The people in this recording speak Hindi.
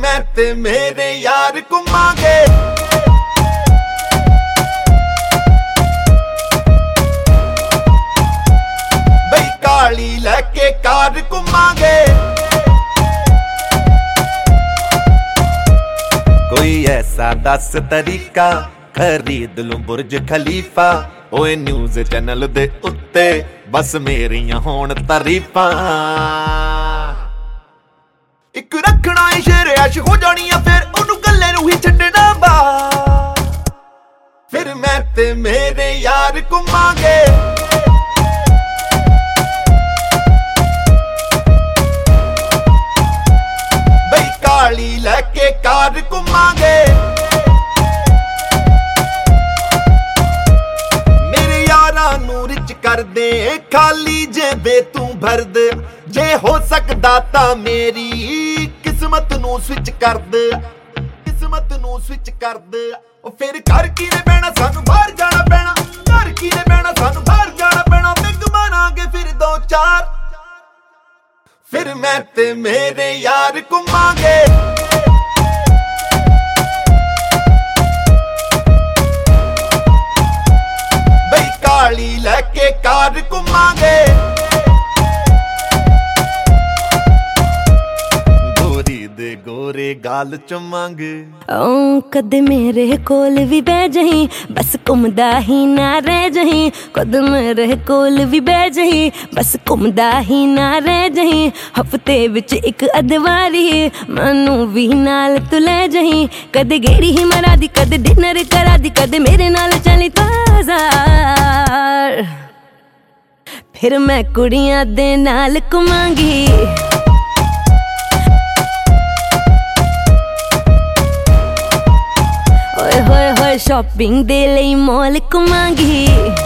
मैं ते मेरे यार घुमांगे बई काली लैके कार घुमांगे कोई ऐसा दस तरीका खरीद लूं बुर्ज खलीफा ओए न्यूज़ चैनल दे उत्ते बस मेरियां होण तारीफां इक रखना शेर ऐश हो जानी है फिर ओनू गल्ले नू ही छड्डना बा फिर मैं ते मेरे यार घुमांगे बई काली लैके कार घुमांगे कर दे खाली जेबे तू भर दे जे हो सकदा तां मेरी किस्मत नू स्विच कर दे किस्मत नू स्विच कर दे ओ फिर घर कीने पैना सानू बाहर जाना पैना घर कीने पैना सानू बाहर जाना पैना बिग बनांगे फिर दो चार फिर मैं ते मेरे यार घुमांगे काली लैके कार घुमांगे गोरी दे गोरे गाल चुमांगे कदे मेरे कोल भी बह जही बस घुमदा ही ना रह जही कद मेरे कोल भी बह जही बस घुमदा ही ना रह जही हफ्ते विच एक अदवारी मैनू भी नाल तू ले जही कदे गेड़ी ही मरा दी कदे डिनर करा दी कदे मेरे नाल चली ताजा फिर मैं कुड़ियां दे नाल घुमांगी ओए होए होए शॉपिंग दे लई मॉल घुमांगी